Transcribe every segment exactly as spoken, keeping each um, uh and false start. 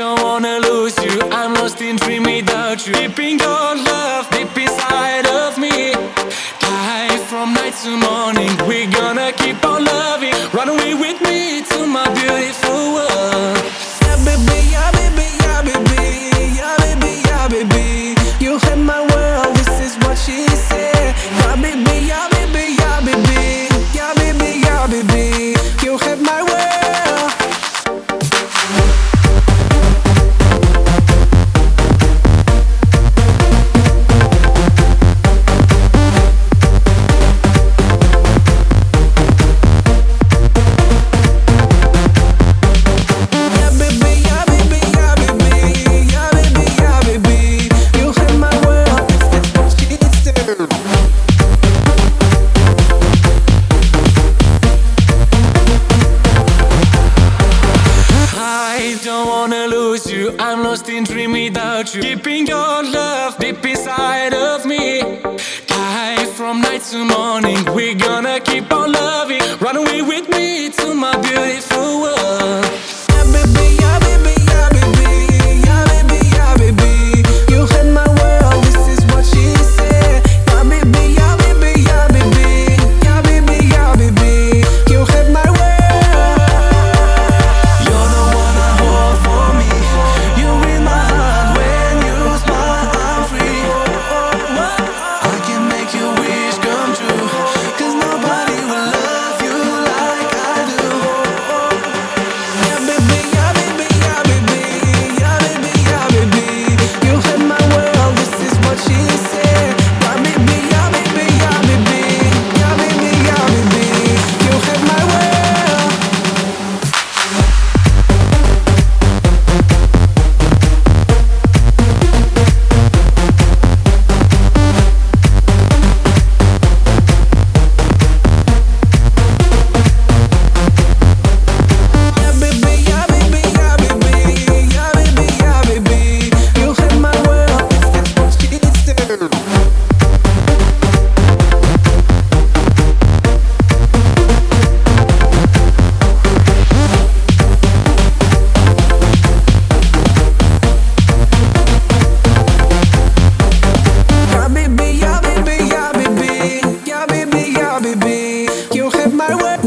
don't wanna lose you. I'm lost in dream without you. Keeping your love deep inside of me. Die from night to morning. We're gonna keep on loving. Run away with me to my beautiful world. Yeah, baby, yeah, baby, yeah, baby, yeah, baby, yeah, baby. You have my world. This is what she said. Yeah, baby, yeah, baby, yeah, baby, yeah, baby, yeah, baby. You have my world. I don't wanna lose you. I'm lost in dream without you. Keeping your love deep inside of me. Die from night to morning. We're gonna keep on loving. Run away with me to my beautiful world. Yeah, baby, yeah, baby, yeah, baby, yeah, baby, yeah, baby. You had my world. This is what she said. Yeah, baby, yeah, baby, yeah, baby, yeah, baby, yeah, baby. You had my world. You're the one I hold for me. You're in my heart when you smile. I'm free. I can make your wish come true. 'Cause nobody will love you like I do. Yeah, baby, yeah, baby, yeah, baby, yeah, baby, yeah, baby. You had my world. This is what she said. Yeah, baby, yeah, baby, yeah, baby, yeah, baby, yeah, baby. You had my world. Yeah, baby, yeah, baby, yeah, baby, yeah, baby, yeah, baby. You had my world. This is what she said. Yeah, baby, yeah, baby, yeah, baby, yeah, baby, yeah, baby. You have my word.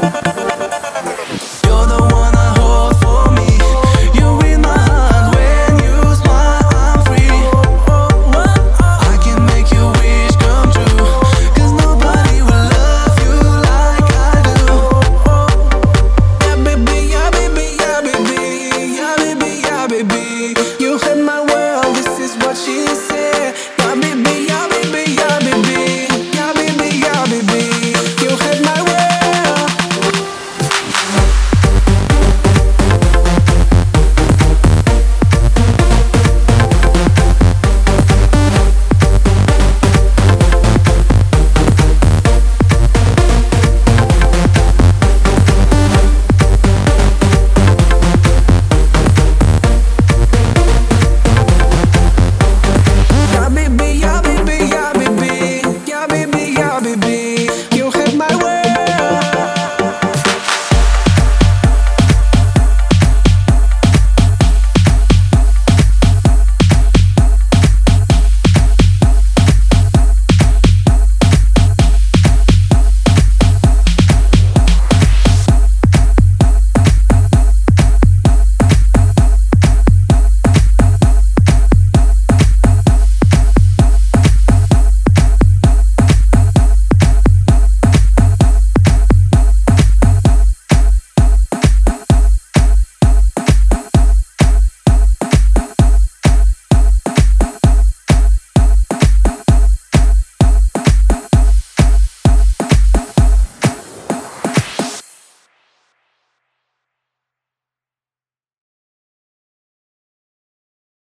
You're the one I hold for me. You're in my heart when you smile. I'm free. I can make your wish come true. 'Cause nobody will love you like I do. Yeah, baby, yeah, baby, yeah, baby, yeah, baby, yeah, baby. You